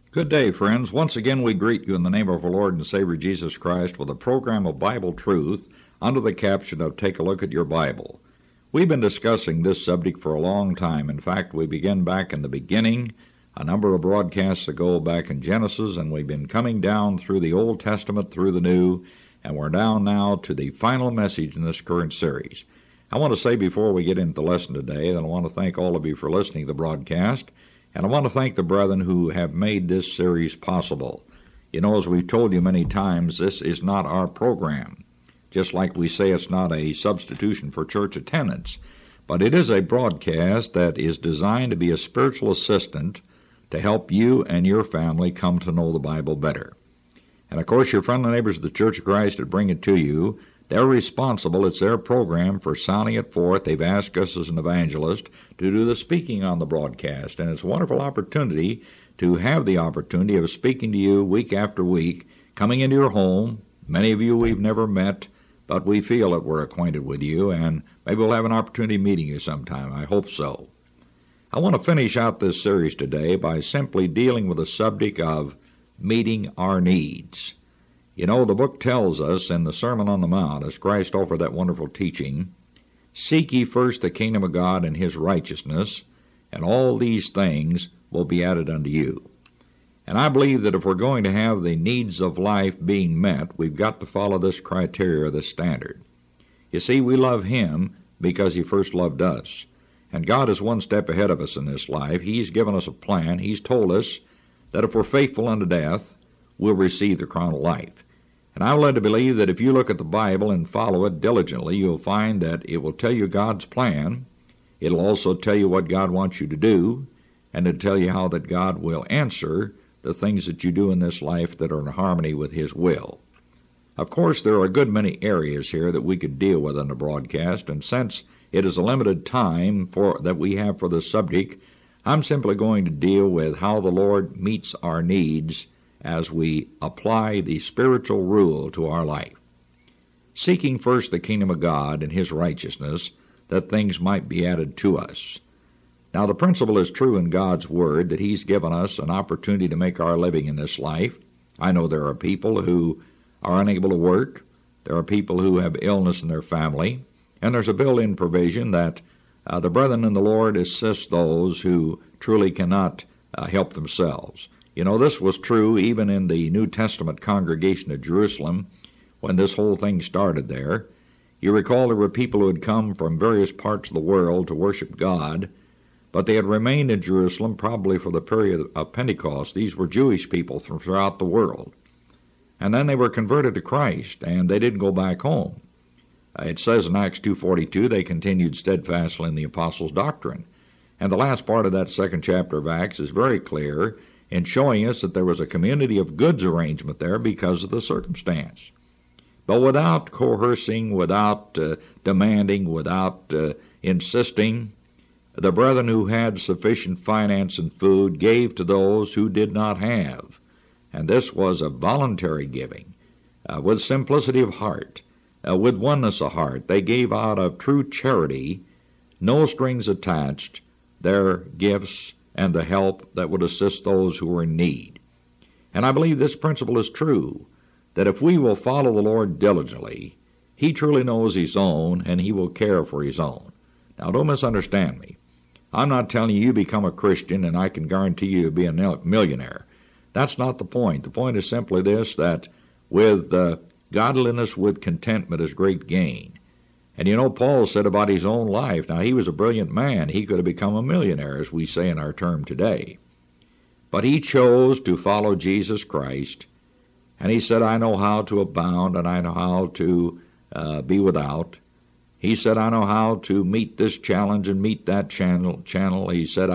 Good day, friends. Once again, we greet you in the name of our Lord and Savior Jesus Christ with a program of Bible truth under the caption of Take a Look at Your Bible. We've been discussing this subject for a long time. In fact, we began back in the beginning, a number of broadcasts ago back in Genesis, and we've been coming down through the Old Testament, through the New, and we're down now to the final message in this current series. I want to say before we get into the lesson today that I want to thank all of you for listening to the broadcast. And I want to thank the brethren who have made this series possible. You know, as we've told you many times, this is not our program. Just like we say it's not a substitution for church attendance. But it is a broadcast that is designed to be a spiritual assistant to help you and your family come to know the Bible better. And of course, your friendly neighbors of the Church of Christ that bring it to you, they're responsible. It's their program for sounding it forth. They've asked us as an evangelist to do the speaking on the broadcast. And it's a wonderful opportunity to have the opportunity of speaking to you week after week, coming into your home. Many of you we've never met, but we feel that we're acquainted with you, and maybe we'll have an opportunity meeting you sometime. I hope so. I want to finish out this series today by simply dealing with the subject of meeting our needs. You know, the book tells us in the Sermon on the Mount, as Christ offered that wonderful teaching, "Seek ye first the kingdom of God and his righteousness, and all these things will be added unto you." And I believe that if we're going to have the needs of life being met, we've got to follow this criteria, this standard. You see, we love him because he first loved us. And God is one step ahead of us in this life. He's given us a plan. He's told us that if we're faithful unto death, we'll receive the crown of life. And I'm led to believe that if you look at the Bible and follow it diligently, you'll find that it will tell you God's plan. It'll also tell you what God wants you to do, and it'll tell you how that God will answer the things that you do in this life that are in harmony with his will. Of course, there are a good many areas here that we could deal with on the broadcast, and since it is a limited time that we have for this subject, I'm simply going to deal with how the Lord meets our needs as we apply the spiritual rule to our life. Seeking first the kingdom of God and his righteousness, that things might be added to us. Now, the principle is true in God's word that he's given us an opportunity to make our living in this life. I know there are people who are unable to work. There are people who have illness in their family. And there's a built-in provision that the brethren in the Lord assist those who truly cannot help themselves. You know, this was true even in the New Testament congregation of Jerusalem when this whole thing started there. You recall there were people who had come from various parts of the world to worship God, but they had remained in Jerusalem probably for the period of Pentecost. These were Jewish people from throughout the world. And then they were converted to Christ, and they didn't go back home. It says in Acts 2:42, they continued steadfastly in the apostles' doctrine. And the last part of that second chapter of Acts is very clear in showing us that there was a community of goods arrangement there because of the circumstance. But without coercing, without demanding, without insisting, the brethren who had sufficient finance and food gave to those who did not have. And this was a voluntary giving, with simplicity of heart, with oneness of heart. They gave out of true charity, no strings attached, their gifts and the help that would assist those who were in need. And I believe this principle is true, that if we will follow the Lord diligently, he truly knows his own, and he will care for his own. Now, don't misunderstand me. I'm not telling you become a Christian and I can guarantee you be a millionaire. That's not the point. The point is simply this, that with godliness with contentment is great gain. And you know, Paul said about his own life, now he was a brilliant man. He could have become a millionaire, as we say in our term today. But he chose to follow Jesus Christ, and he said, I know how to abound, and I know how to be without. He said, I know how to meet this challenge and meet that channel. He said,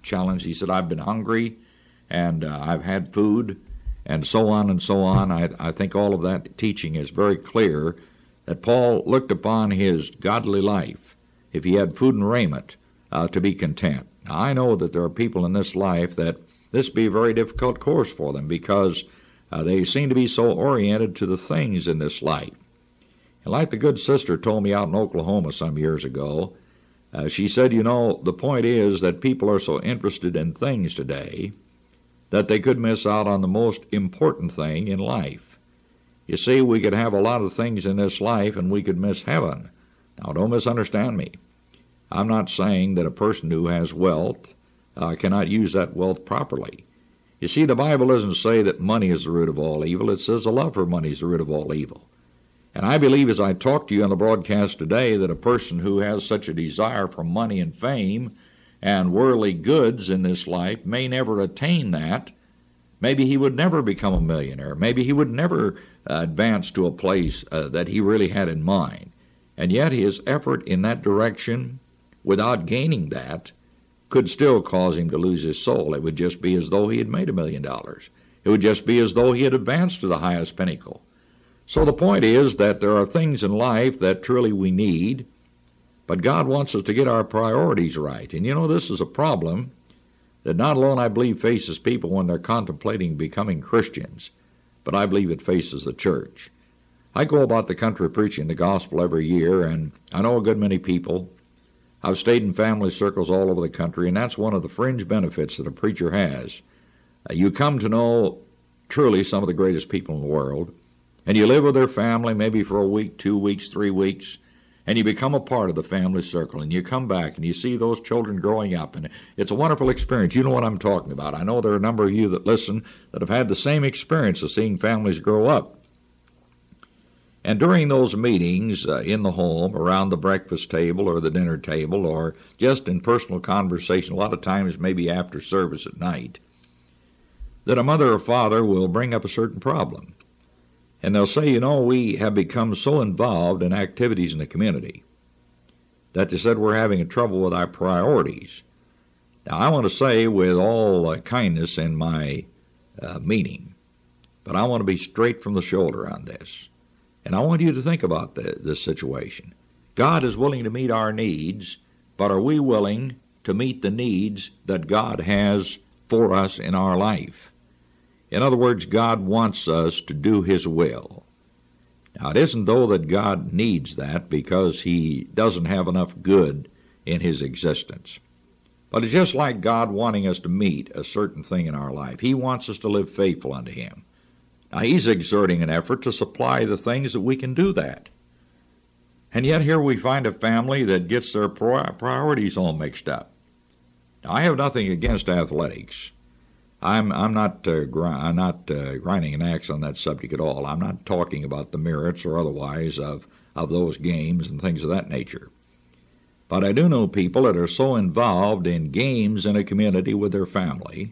I've been hungry, and I've had food, and so on and so on. I think all of that teaching is very clear that Paul looked upon his godly life, if he had food and raiment, to be content. Now, I know that there are people in this life that this be a very difficult course for them because they seem to be so oriented to the things in this life. And like the good sister told me out in Oklahoma some years ago, she said, you know, the point is that people are so interested in things today that they could miss out on the most important thing in life. You see, we could have a lot of things in this life and we could miss heaven. Now, don't misunderstand me. I'm not saying that a person who has wealth cannot use that wealth properly. You see, the Bible doesn't say that money is the root of all evil. It says the love for money is the root of all evil. And I believe, as I talk to you on the broadcast today, that a person who has such a desire for money and fame and worldly goods in this life may never attain that. Maybe he would never become a millionaire. Maybe he would never advance to a place that he really had in mind. And yet his effort in that direction, without gaining that, could still cause him to lose his soul. It would just be as though he had made $1 million. It would just be as though he had advanced to the highest pinnacle. So the point is that there are things in life that truly we need, but God wants us to get our priorities right. And you know, this is a problem that not alone, I believe, faces people when they're contemplating becoming Christians, but I believe it faces the church. I go about the country preaching the gospel every year, and I know a good many people. I've stayed in family circles all over the country, and that's one of the fringe benefits that a preacher has. You come to know truly some of the greatest people in the world, and you live with their family maybe for a week, 2 weeks, 3 weeks, and you become a part of the family circle, and you come back and you see those children growing up, and it's a wonderful experience. You know what I'm talking about. I know there are a number of you that listen that have had the same experience of seeing families grow up. And during those meetings in the home, around the breakfast table or the dinner table, or just in personal conversation, a lot of times maybe after service at night, that a mother or father will bring up a certain problem. And they'll say, you know, we have become so involved in activities in the community that they said we're having trouble with our priorities. Now, I want to say with all kindness in my meaning, but I want to be straight from the shoulder on this. And I want you to think about this situation. God is willing to meet our needs, but are we willing to meet the needs that God has for us in our life? In other words, God wants us to do His will. Now, it isn't though that God needs that because He doesn't have enough good in His existence. But it's just like God wanting us to meet a certain thing in our life. He wants us to live faithful unto Him. Now, He's exerting an effort to supply the things that we can do that. And yet here we find a family that gets their priorities all mixed up. Now, I have nothing against athletics. I'm not grinding an axe on that subject at all. I'm not talking about the merits or otherwise of those games and things of that nature. But I do know people that are so involved in games in a community with their family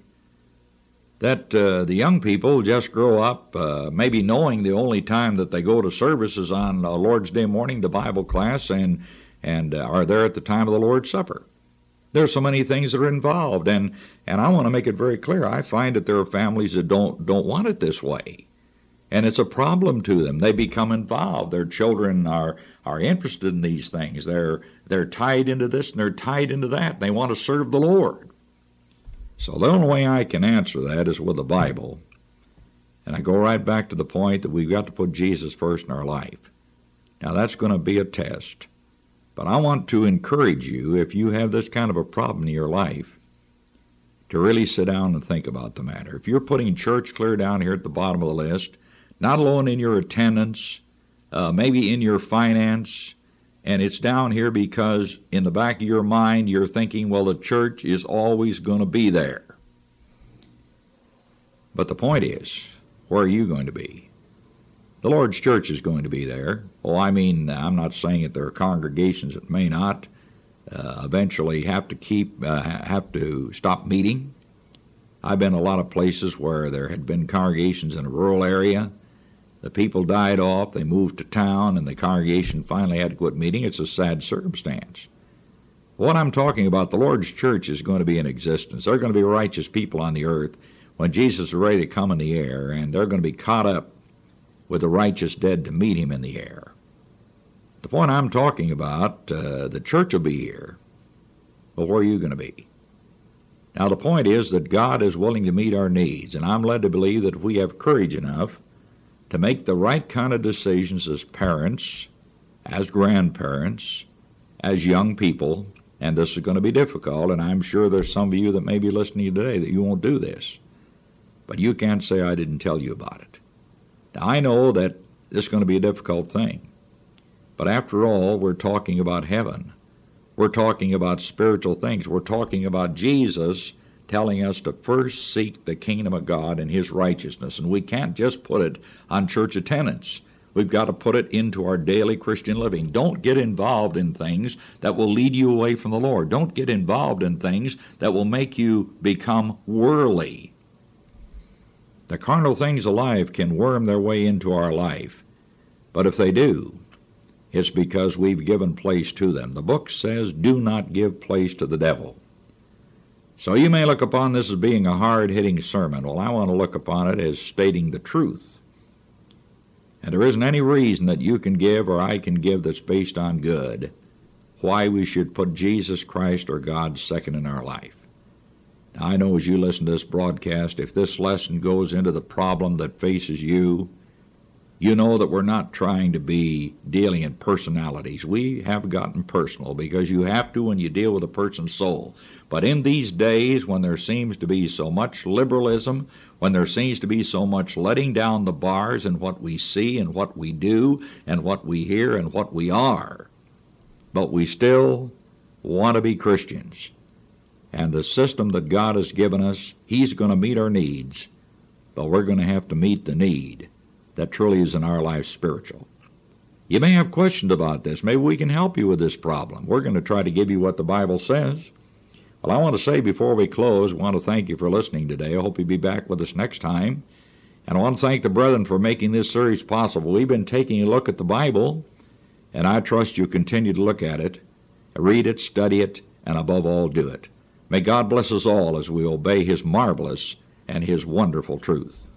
that the young people just grow up maybe knowing the only time that they go to service is on Lord's Day morning, the Bible class, and are there at the time of the Lord's Supper. There's so many things that are involved, and I want to make it very clear. I find that there are families that don't want it this way, and it's a problem to them. They become involved. Their children are interested in these things. They're tied into this and they're tied into that. They want to serve the Lord. So the only way I can answer that is with the Bible, and I go right back to the point that we've got to put Jesus first in our life. Now that's going to be a test. But I want to encourage you, if you have this kind of a problem in your life, to really sit down and think about the matter. If you're putting church clear down here at the bottom of the list, not alone in your attendance, maybe in your finance, and it's down here because in the back of your mind you're thinking, well, the church is always going to be there. But the point is, where are you going to be? The Lord's church is going to be there. Oh, I mean, I'm not saying that there are congregations that may not eventually have to stop meeting. I've been a lot of places where there had been congregations in a rural area. The people died off, they moved to town, and the congregation finally had to quit meeting. It's a sad circumstance. What I'm talking about, the Lord's church is going to be in existence. There are going to be righteous people on the earth when Jesus is ready to come in the air, and they're going to be caught up with the righteous dead to meet Him in the air. The point I'm talking about, the church will be here, but where are you going to be? Now, the point is that God is willing to meet our needs, and I'm led to believe that if we have courage enough to make the right kind of decisions as parents, as grandparents, as young people, and this is going to be difficult, and I'm sure there's some of you that may be listening today that you won't do this. But you can't say I didn't tell you about it. Now, I know that this is going to be a difficult thing. But after all, we're talking about heaven. We're talking about spiritual things. We're talking about Jesus telling us to first seek the kingdom of God and His righteousness. And we can't just put it on church attendance. We've got to put it into our daily Christian living. Don't get involved in things that will lead you away from the Lord. Don't get involved in things that will make you become worldly. The carnal things of life can worm their way into our life. But if they do, it's because we've given place to them. The book says, do not give place to the devil. So you may look upon this as being a hard-hitting sermon. Well, I want to look upon it as stating the truth. And there isn't any reason that you can give or I can give that's based on good why we should put Jesus Christ or God second in our life. Now, I know as you listen to this broadcast, if this lesson goes into the problem that faces you, you know that we're not trying to be dealing in personalities. We have gotten personal because you have to when you deal with a person's soul. But in these days when there seems to be so much liberalism, when there seems to be so much letting down the bars in what we see and what we do and what we hear and what we are, but we still want to be Christians. And the system that God has given us, He's going to meet our needs, but we're going to have to meet the need that truly is in our life spiritual. You may have questions about this. Maybe we can help you with this problem. We're going to try to give you what the Bible says. Well, I want to say before we close, I want to thank you for listening today. I hope you'll be back with us next time. And I want to thank the brethren for making this series possible. We've been taking a look at the Bible, and I trust you continue to look at it, read it, study it, and above all, do it. May God bless us all as we obey His marvelous and His wonderful truth.